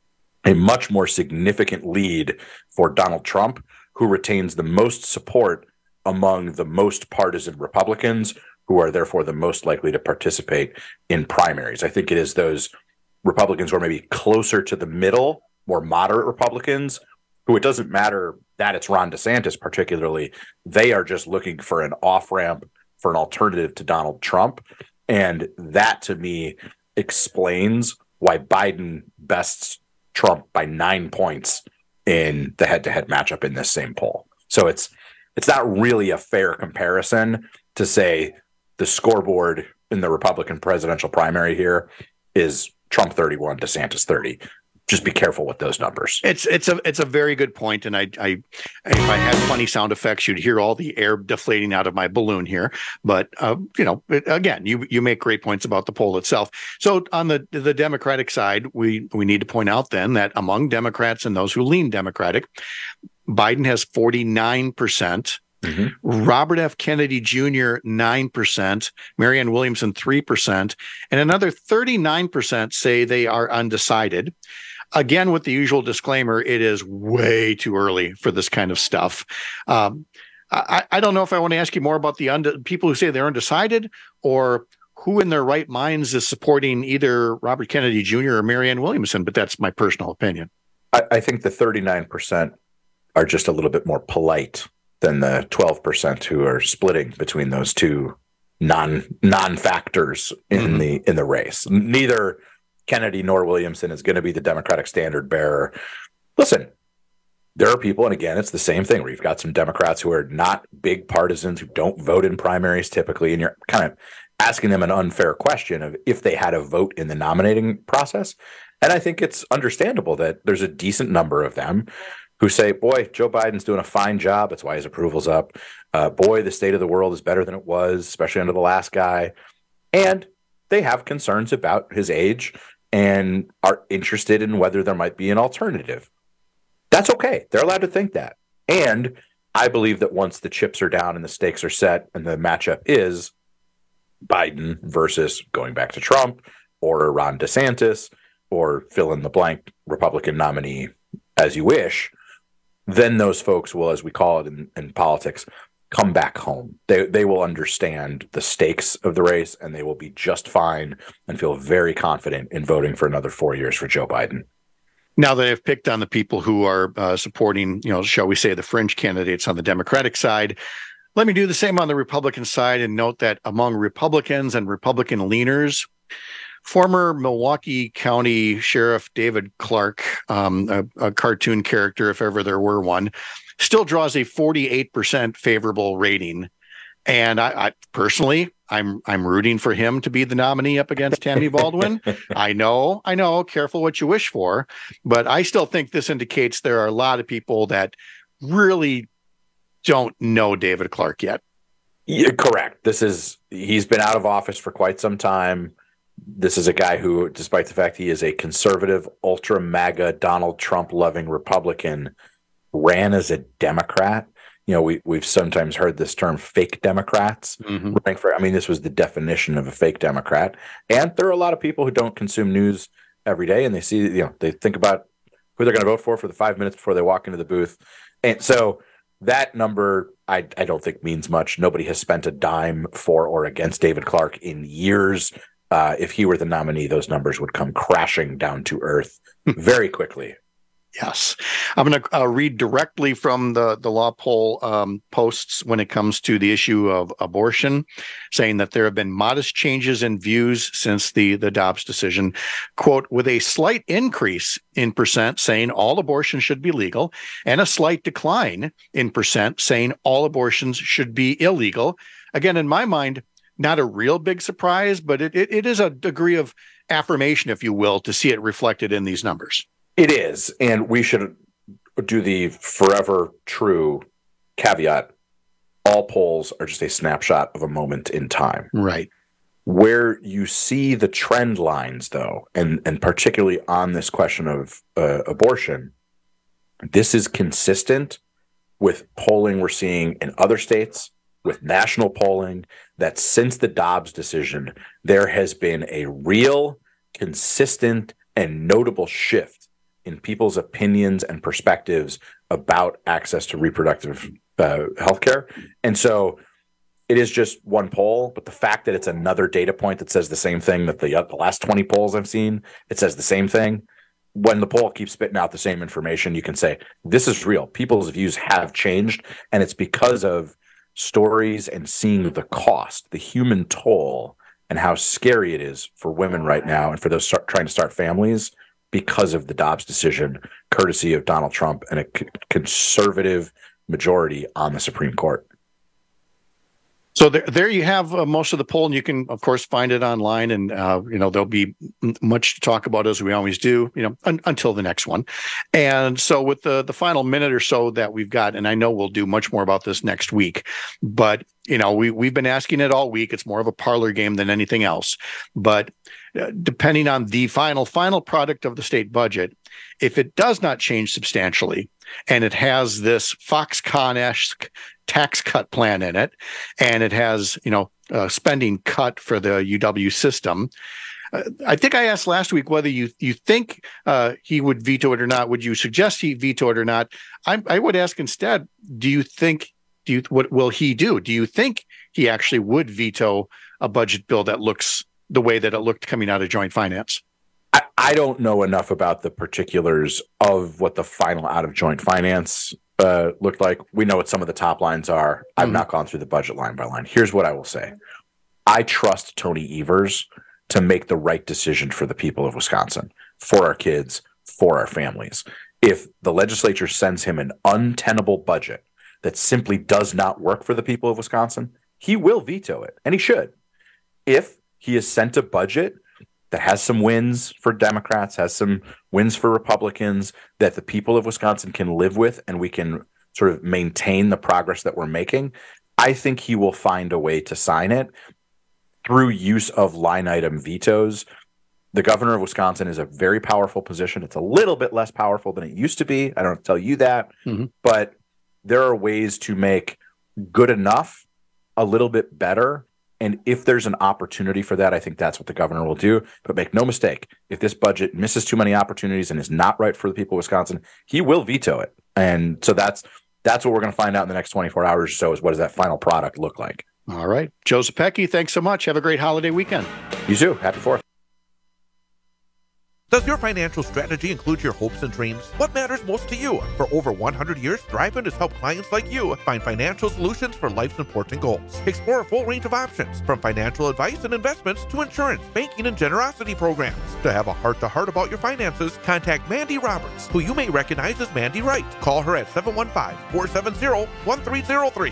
a much more significant lead for Donald Trump, who retains the most support among the most partisan Republicans, who are therefore the most likely to participate in primaries. I think it is those Republicans who are maybe closer to the middle, more moderate Republicans, who it doesn't matter that it's Ron DeSantis particularly. They are just looking for an off-ramp, for an alternative to Donald Trump. And that, to me, explains why Biden bests Trump by 9 points in the head-to-head matchup in this same poll. So it's not really a fair comparison to say the scoreboard in the Republican presidential primary here is Trump 31, DeSantis 30. Just be careful with those numbers. It's a very good point, and I if I had funny sound effects, you'd hear all the air deflating out of my balloon here. But again, you make great points about the poll itself. So on the Democratic side, we need to point out then that among Democrats and those who lean Democratic, Biden has 49%. Robert F. Kennedy Jr., 9%, Marianne Williamson, 3%, and another 39% say they are undecided. Again, with the usual disclaimer, it is way too early for this kind of stuff. I don't know if I want to ask you more about the people who say they're undecided, or who in their right minds is supporting either Robert Kennedy Jr. or Marianne Williamson, but that's my personal opinion. I think the 39% are just a little bit more polite than the 12% who are splitting between those two non-factors in the race. Neither Kennedy nor Williamson is going to be the Democratic standard bearer. Listen, there are people, and again, it's the same thing where you've got some Democrats who are not big partisans, who don't vote in primaries typically, and you're kind of asking them an unfair question of if they had a vote in the nominating process. And I think it's understandable that there's a decent number of them who say, boy, Joe Biden's doing a fine job. That's why his approval's up. Boy, the state of the world is better than it was, especially under the last guy. And they have concerns about his age and are interested in whether there might be an alternative. That's okay. They're allowed to think that. And I believe that once the chips are down and the stakes are set and the matchup is Biden versus, going back to Trump, or Ron DeSantis, or fill in the blank Republican nominee as you wish, then those folks will, as we call it in politics, come back home. They will understand the stakes of the race, and they will be just fine and feel very confident in voting for another 4 years for Joe Biden. Now that I've picked on the people who are supporting, shall we say, the fringe candidates on the Democratic side, let me do the same on the Republican side and note that among Republicans and Republican leaners, former Milwaukee County Sheriff David Clark, a cartoon character, if ever there were one, still draws a 48% favorable rating. And I personally, I'm rooting for him to be the nominee up against Tammy Baldwin. I know, careful what you wish for, but I still think this indicates there are a lot of people that really don't know David Clark yet. Yeah, correct. He's been out of office for quite some time. This is a guy who, despite the fact he is a conservative, ultra MAGA, Donald Trump loving Republican, ran as a Democrat we've sometimes heard this term fake Democrats running for. I mean, this was the definition of a fake Democrat. And there are a lot of people who don't consume news every day, and they see, they think about who they're going to vote for the 5 minutes before they walk into the booth. And so that number, I don't think means much. Nobody has spent a dime for or against David Clark in years. If he were the nominee, those numbers would come crashing down to earth very quickly. Yes. I'm going to read directly from the law poll posts when it comes to the issue of abortion, saying that there have been modest changes in views since the Dobbs decision, quote, with a slight increase in percent saying all abortions should be legal and a slight decline in percent saying all abortions should be illegal. Again, in my mind, not a real big surprise, but it is a degree of affirmation, if you will, to see it reflected in these numbers. It is, and we should do the forever true caveat. All polls are just a snapshot of a moment in time. Right. Where you see the trend lines, though, and particularly on this question of abortion, this is consistent with polling we're seeing in other states, with national polling, that since the Dobbs decision, there has been a real, consistent, and notable shift in people's opinions and perspectives about access to reproductive health care. And so it is just one poll, but the fact that it's another data point that says the same thing that the last 20 polls I've seen, it says the same thing. When the poll keeps spitting out the same information, you can say, this is real. People's views have changed, and it's because of stories and seeing the cost, the human toll, and how scary it is for women right now and for those trying to start families because of the Dobbs decision, courtesy of Donald Trump and a conservative majority on the Supreme Court. So there you have most of the poll, and you can, of course, find it online. And, there'll be much to talk about, as we always do, until the next one. And so with the final minute or so that we've got, and I know we'll do much more about this next week, but, we've been asking it all week. It's more of a parlor game than anything else. But depending on the final product of the state budget, if it does not change substantially, and it has this Foxconn-esque tax cut plan in it, and it has, spending cut for the UW system. I think I asked last week whether you think he would veto it or not. Would you suggest he veto it or not? I would ask instead, what will he do? Do you think he actually would veto a budget bill that looks the way that it looked coming out of joint finance? I don't know enough about the particulars of what the final out of joint finance looked like. We know what some of the top lines are. I've not gone through the budget line by line. Here's what I will say. I trust Tony Evers to make the right decision for the people of Wisconsin, for our kids, for our families. If the legislature sends him an untenable budget that simply does not work for the people of Wisconsin, he will veto it, and he should. If he is sent a budget that has some wins for Democrats, has some wins for Republicans, that the people of Wisconsin can live with, and we can sort of maintain the progress that we're making, I think he will find a way to sign it through use of line item vetoes. The governor of Wisconsin is a very powerful position. It's a little bit less powerful than it used to be. I don't have to tell you that, but there are ways to make good enough a little bit better. And if there's an opportunity for that, I think that's what the governor will do. But make no mistake, if this budget misses too many opportunities and is not right for the people of Wisconsin, he will veto it. And so that's what we're going to find out in the next 24 hours or so, is what does that final product look like. All right. Joe Zepecki, thanks so much. Have a great holiday weekend. You too. Happy 4th. Does your financial strategy include your hopes and dreams? What matters most to you? For over 100 years, Thriveman has helped clients like you find financial solutions for life's important goals. Explore a full range of options, from financial advice and investments to insurance, banking, and generosity programs. To have a heart-to-heart about your finances, contact Mandy Roberts, who you may recognize as Mandy Wright. Call her at 715-470-1303.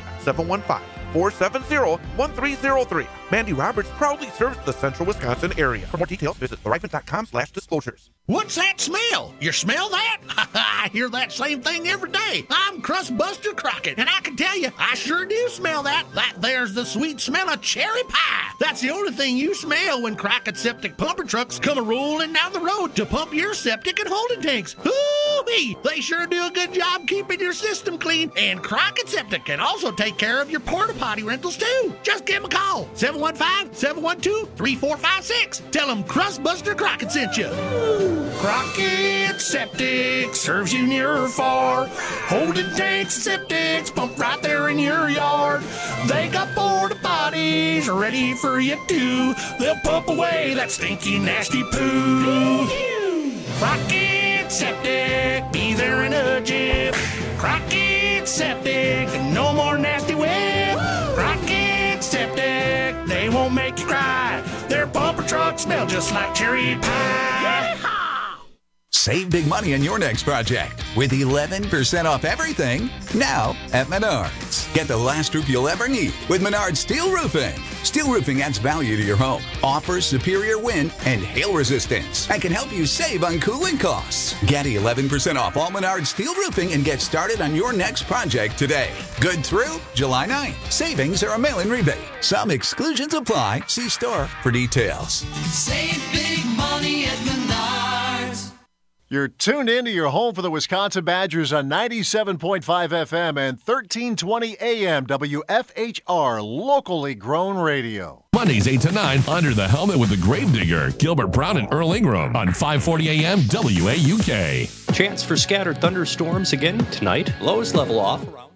715-470-1303. Mandy Roberts proudly serves the central Wisconsin area. For more details, visit thriveman.com/disclosures. What's that smell? You smell that? I hear that same thing every day. I'm Crustbuster Crockett, and I can tell you, I sure do smell that. That there's the sweet smell of cherry pie. That's the only thing you smell when Crockett septic pumper trucks come a rolling down the road to pump your septic and holding tanks. Ooh, whoopee! They sure do a good job keeping your system clean, and Crockett Septic can also take care of your porta potty rentals too. Just give them a call, 715-712-3456. Tell them Crustbuster Crockett sent you. Crockett Septic serves you near or far. Holding tanks and septics pump right there in your yard. They got porta potties ready for you too. They'll pump away that stinky, nasty poo. Crockett Septic, be there in a jiff. Crockett Septic, no more nasty whip. Crockett Septic, they won't make you cry. Their bumper trucks smell just like cherry pie. Save big money on your next project with 11% off everything now at Menards. Get the last roof you'll ever need with Menards Steel Roofing. Steel roofing adds value to your home, offers superior wind and hail resistance, and can help you save on cooling costs. Get 11% off all Menards Steel Roofing and get started on your next project today. Good through July 9th. Savings are a mail-in rebate. Some exclusions apply. See store for details. Save big money at Menards. You're tuned in to your home for the Wisconsin Badgers on 97.5 FM and 1320 AM WFHR, locally grown radio. Mondays 8 to 9, Under the Helmet with the Gravedigger, Gilbert Brown and Earl Ingram on 540 AM WAUK. Chance for scattered thunderstorms again tonight. Lows level off around.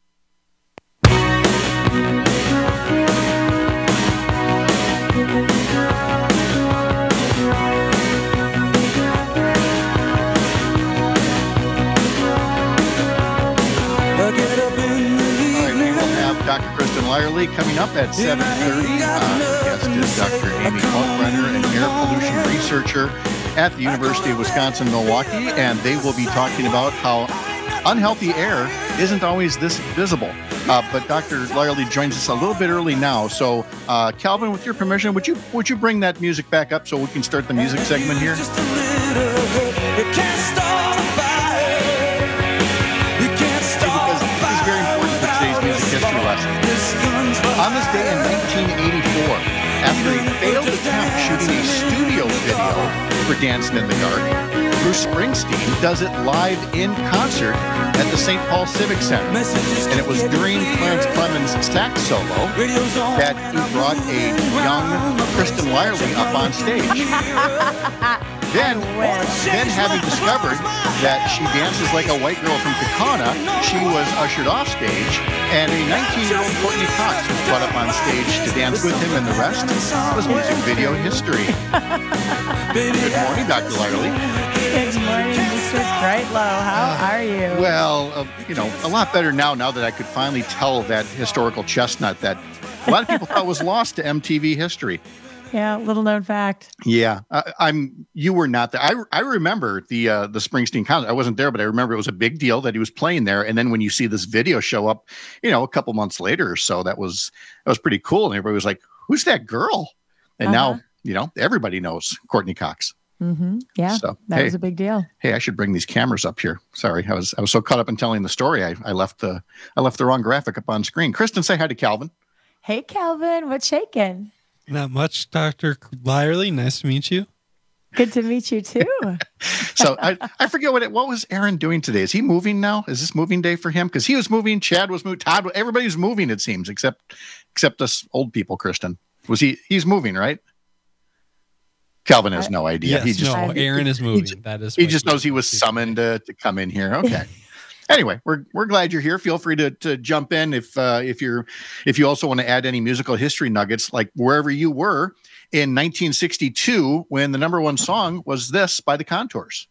Dr. Kristen Lyerly coming up at 7:30. Guest is Dr. Amy Kalkbrenner, an air pollution researcher at the University of Wisconsin-Milwaukee, and they will be talking about how unhealthy air isn't always this visible. But Dr. Lyerly joins us a little bit early now. So, Calvin, with your permission, would you bring that music back up so we can start the music segment here? On this day in 1984, after he failed attempt shooting a studio video for Dancing in the Dark, Bruce Springsteen does it live in concert at the St. Paul Civic Center. And it was during Clarence Clemens' sax solo that he brought a young Kristen Lyerly up on stage. Then having discovered that she dances like a white girl from Kakana, she was ushered off stage, and a 19-year-old Courtney Cox was brought up on stage to dance with him, and the rest was music video history. Good morning, Dr. Lyerly. Good morning, Mr. Greatlow. How are you? Well, a lot better now that I could finally tell that historical chestnut that a lot of people thought was lost to MTV history. Yeah, little known fact. Yeah, you were not there. I remember the Springsteen concert. I wasn't there, but I remember it was a big deal that he was playing there. And then when you see this video show up, a couple months later or so, that was pretty cool. And everybody was like, "Who's that girl?" And now everybody knows Courtney Cox. Mm-hmm. Yeah, so, that was a big deal. Hey, I should bring these cameras up here. Sorry, I was so caught up in telling the story, I left the wrong graphic up on screen. Kristen, say hi to Calvin. Hey, Calvin, what's shaking? Not much, Dr. Lyerly. Nice to meet you. Good to meet you too. So I forget what was Aaron doing today. Is he moving now? Is this moving day for him? Because he was moving, Chad was moving, Todd, everybody's moving, it seems, except us old people, Kristen. He's moving, right? Calvin has no idea. Yes, Aaron is moving. He just knows he was summoned to come in here. Okay. Anyway, we're glad you're here. Feel free to jump in if you also want to add any musical history nuggets, like wherever you were in 1962 when the number one song was this by the Contours.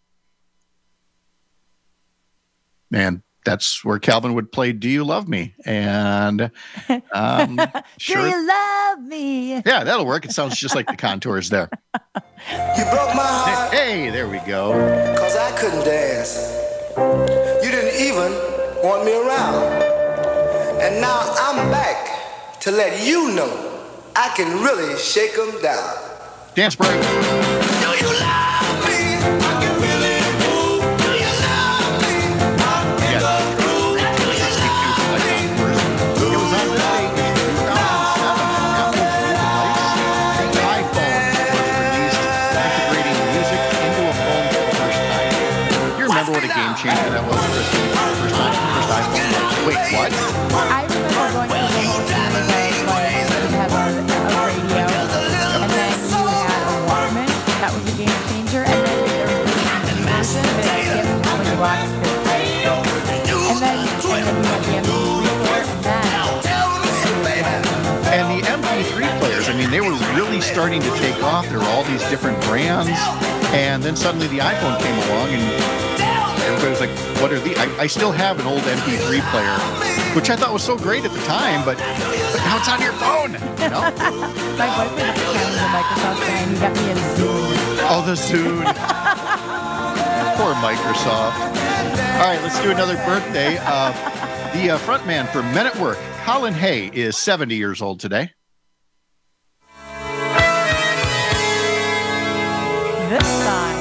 And that's where Calvin would play "Do You Love Me?" And Do you love me? Yeah, that'll work. It sounds just like the Contours there. You broke my heart. Hey, there we go. 'Cause I couldn't dance. You didn't even want me around. And now I'm back to let you know I can really shake them down. Dance break. Do you love me? I can really move. Do you love me? I'll get the groove. Do you love me? It was on this date in 2007. The iPhone was released, integrating music into a phone for the first time. You remember what a game what? I remember going to the whole series of like you'd have a radio, and then you had a Walkman. That was a game changer, and then there was a DVD version that you have to when you watched it. And then you had the MP3 player, And the MP3 players, I mean, they were really starting to take off. There were all these different brands, and then suddenly the iPhone came along, and everybody was like, what are these? I still have an old MP3 player, which I thought was so great at the time, but now it's on your phone, you know? My boyfriend at the time was a Microsoft guy, and he got me a Zune. Oh, the Zune. Poor Microsoft. All right, let's do another birthday. The front man for Men at Work, Colin Hay, is 70 years old today. This time.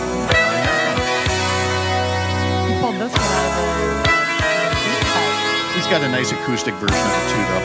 He pulled this one out of the He's got a nice acoustic version of it, too,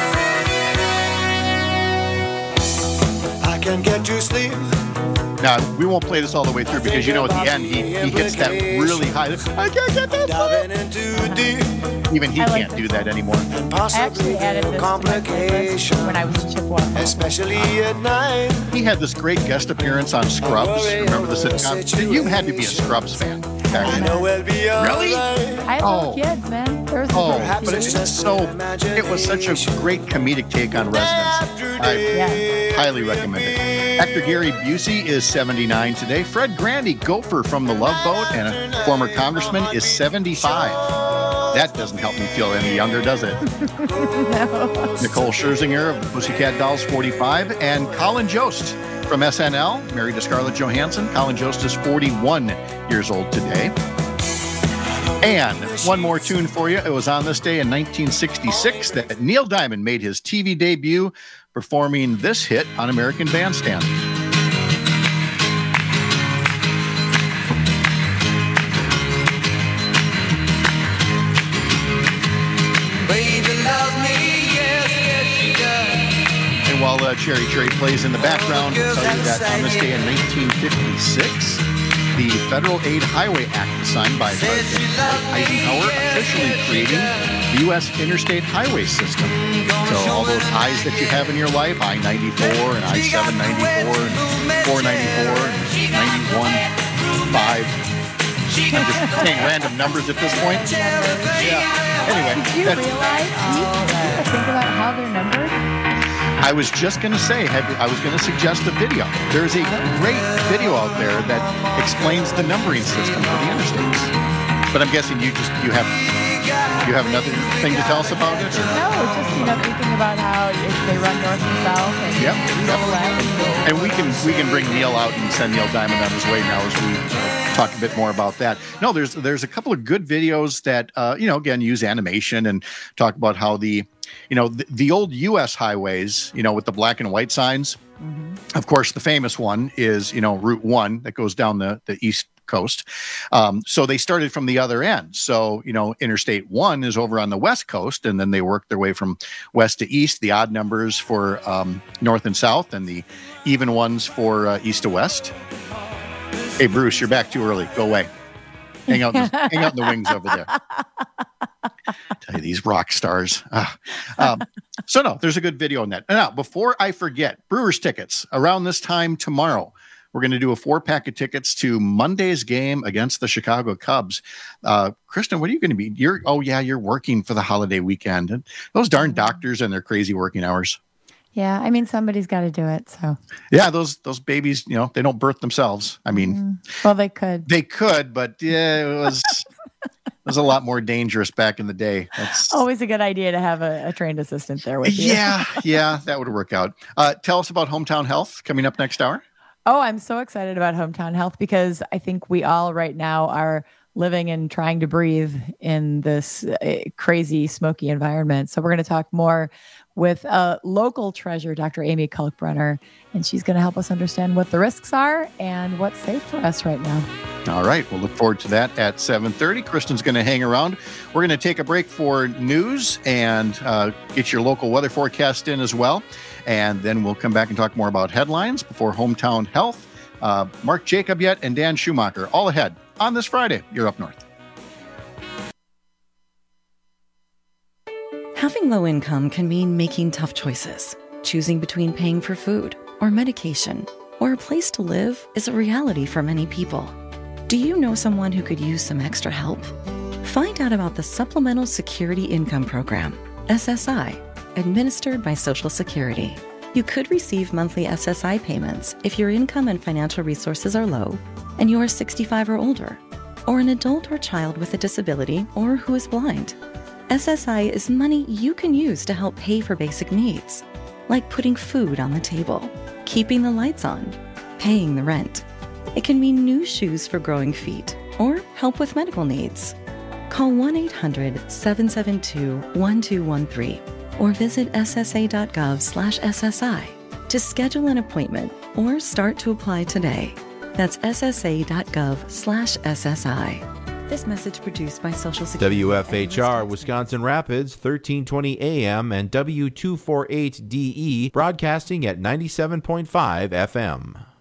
though. I can get you sleep. Now, we won't play this all the way through because, you know, at the end, he hits that really high. I can't get that. Even he can't do that anymore. I actually added this to my playlist when I was in Chippewa. Especially at night. He had this great guest appearance on Scrubs. Remember the sitcom? You had to be a Scrubs fan back then. Really? I had little kids, man. There was but it's just so, it was such a great comedic take on Residence. I highly recommend it. Actor Gary Busey is 79 today. Fred Grandy, gopher from The Love Boat and a former congressman, is 75. That doesn't help me feel any younger, does it? No. Nicole Scherzinger of the Pussycat Dolls, 45. And Colin Jost from SNL, married to Scarlett Johansson. Colin Jost is 41 years old today. And one more tune for you. It was on this day in 1966 that Neil Diamond made his TV debut performing this hit on American Bandstand. And while Cherry Cherry plays in the background, I'll tell you that on this day in 1956, the Federal Aid Highway Act was signed by President Eisenhower, officially creating the U.S. interstate highway system. So all those I's that you have in your life, I-94 and I-794 and 494 and 91, 5. I'm just saying random numbers at this point. Yeah. Anyway. Did you realize? Think about how they're numbered? I was just going to say, I was going to suggest a video. There's a great video out there that explains the numbering system for the interstates. But I'm guessing you have another thing to tell us about it? Or? No, just thinking about how they run north and south and left. And we can bring Neil out and send Neil Diamond on his way now as we talk a bit more about that. No, there's a couple of good videos that again use animation and talk about how the old U.S. highways, with the black and white signs. Mm-hmm. Of course, the famous one is, Route 1 that goes down the East Coast. So they started from the other end. So, Interstate 1 is over on the West Coast, and then they worked their way from west to east, the odd numbers for north and south, and the even ones for east to west. Hey, Bruce, you're back too early. Go away. Hang out in the wings over there. Tell you, these rock stars. So no, there's a good video on that. Now, before I forget, Brewers tickets around this time tomorrow. We're going to do a 4-pack of tickets to Monday's game against the Chicago Cubs. Kristen, what are you going to be? You're working for the holiday weekend. And those darn doctors and their crazy working hours. Yeah, I mean, somebody's got to do it. So yeah, those babies, they don't birth themselves. I mean, well, they could. They could, but yeah, it was a lot more dangerous back in the day. That's always a good idea to have a trained assistant there with you. Yeah, that would work out. Tell us about Hometown Health coming up next hour. Oh, I'm so excited about Hometown Health because I think we all right now are living and trying to breathe in this crazy, smoky environment. So we're going to talk more with a local treasure, Dr. Amy Kalkbrenner, and she's going to help us understand what the risks are and what's safe for us right now. All right. We'll look forward to that at 7:30. Kristen's going to hang around. We're going to take a break for news and get your local weather forecast in as well. And then we'll come back and talk more about headlines before Hometown Health. Mark Jacob and Dan Schumacher all ahead on this Friday. You're Up North. Having low income can mean making tough choices. Choosing between paying for food or medication or a place to live is a reality for many people. Do you know someone who could use some extra help? Find out about the Supplemental Security Income Program, SSI, administered by Social Security. You could receive monthly SSI payments if your income and financial resources are low and you are 65 or older, or an adult or child with a disability or who is blind. SSI is money you can use to help pay for basic needs, like putting food on the table, keeping the lights on, paying the rent. It can mean new shoes for growing feet or help with medical needs. Call 1-800-772-1213 or visit ssa.gov/SSI to schedule an appointment or start to apply today. That's ssa.gov/SSI. This message produced by Social Security. WFHR Wisconsin Rapids, 1320 AM and W248DE, broadcasting at 97.5 FM.